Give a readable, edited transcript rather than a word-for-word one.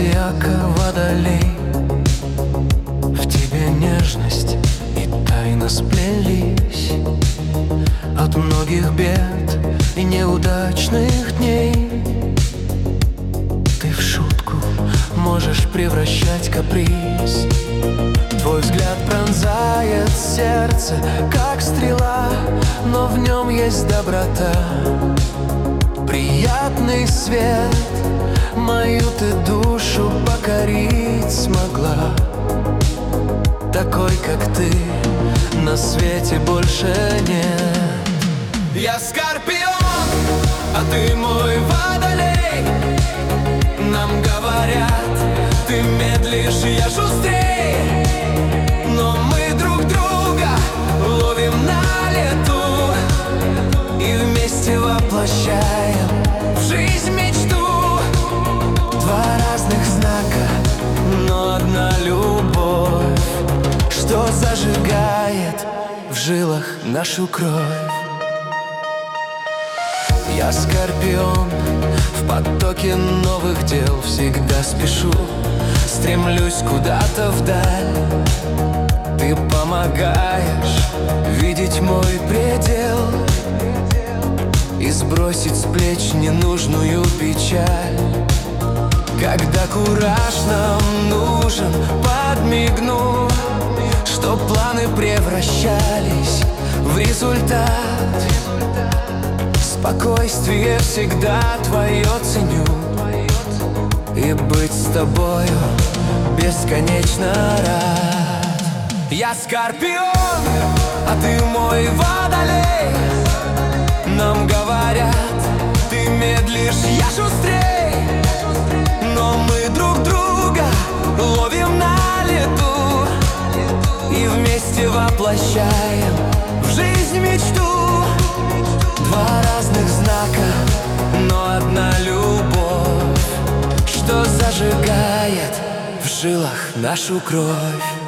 зодиака водолей. В тебе нежность и тайна сплелись от многих бед и неудачных дней. Ты в шутку можешь превращать каприз. Твой взгляд пронзает сердце, как стрела, но в нем есть доброта. Приятный свет, мою ты душу покорить смогла. Такой, как ты, на свете больше нет. Я Скорпион, а ты мой водолей. Нам говорят, ты медлишь, я шустрей. Но мы друг друга ловим на лету и вместе воплощаем в жизнь мечту. Два разных знака, но одна любовь, что зажигает в жилах нашу кровь. Я Скорпион, в потоке новых дел всегда спешу, стремлюсь куда-то вдаль. Ты помогаешь видеть мой предел и сбросить с плеч ненужную печаль. Когда кураж нам нужен, подмигну, чтоб планы превращались в результат. Спокойствие всегда твое ценю, и быть с тобою бесконечно рад. Я Скорпион, а ты мой водолей. Нам говорят, ты медлишь, я шустрей. Но мы друг друга ловим на лету и вместе воплощаем в жизнь мечту. Два разных знака, но одна любовь, что зажигает в жилах нашу кровь.